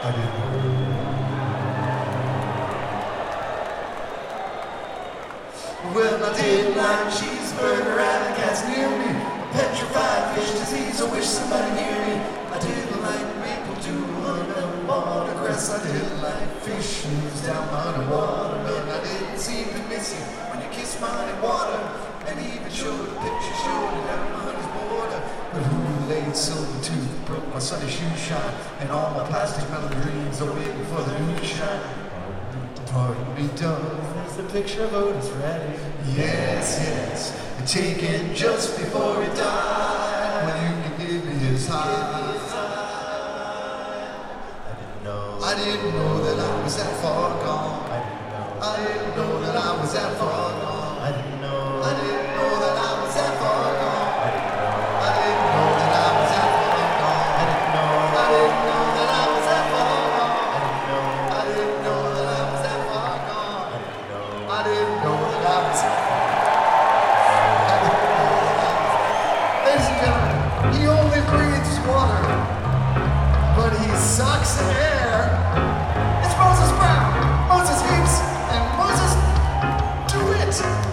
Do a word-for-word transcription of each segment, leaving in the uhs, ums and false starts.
I didn't know. Well, I didn't like cheeseburger and the cats near me. Petrified fish disease, I wish somebody near me. I didn't like maple dew and watercress. I didn't like fish moves down underwater. And I didn't seem to miss you when you kissed my water. And even showed a picture, showed it down my honey's border. But who laid silver tooth, broke my Sunday shoe shine, and all my plastic melon dreams are waiting for the moonshine. Pardon me, done. There's the picture of Otis Redding. Yes, yes. Taken just before he died. When you can give me his high. I didn't know. I didn't know that I was that far gone. I didn't know. I didn't know that I was that far gone. I didn't know. I didn't know that I was that far gone. I didn't know. I didn't know that I was that far gone. I didn't know. I didn't know that I was that far gone. I didn't know. I didn't know that I was that far gone. I didn't know. I didn't know that I was that far gone. Ladies and gentlemen, he only breathes water, but he sucks air. It's Moses Brown, Moses Heaps, and Moses DeWitt.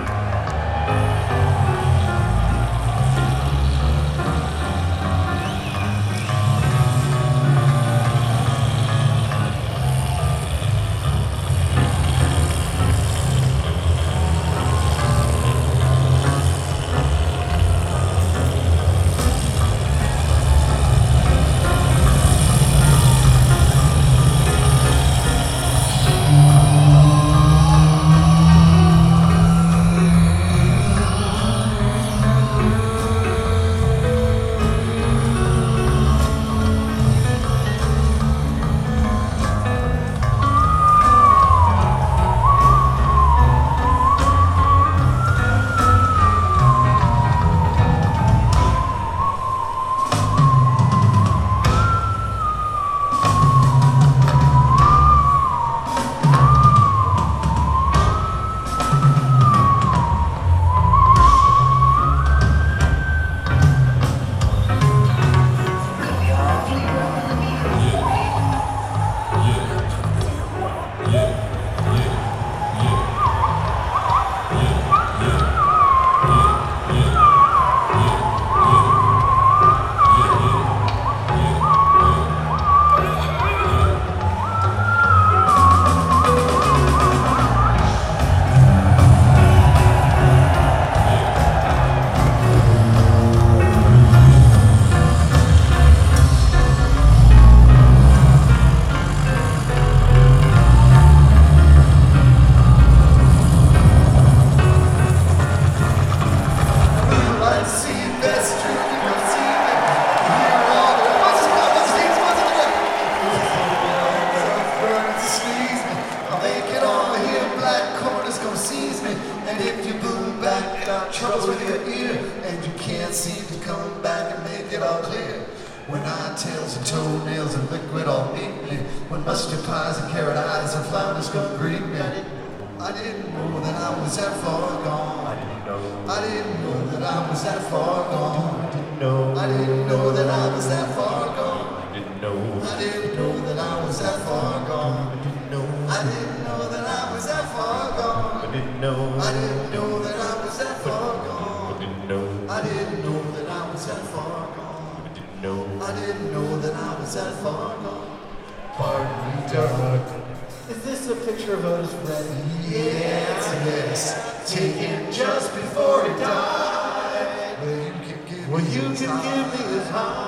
Troubles with your ear, and you can't seem to come back and make it all clear. When I tails and toenails and liquid all neatly, when mustard pies and carrot eyes and flounders come greet me. I didn't, I didn't know that I was that far gone. I didn't know. I didn't know that I was that far gone. I didn't know. I didn't know that I was that far gone. I didn't know. I didn't know that I was that far gone. I didn't know. I didn't know that I was that far gone. I didn't know. I didn't know that I was that far gone. I didn't know. I didn't know that I was that far gone. I didn't know. I didn't know that I was that far gone. Pardon me, darling. Is this a picture of Otis Redding? Yes, yes. Taken just before he died. Well, you can give, well, you can give me his heart.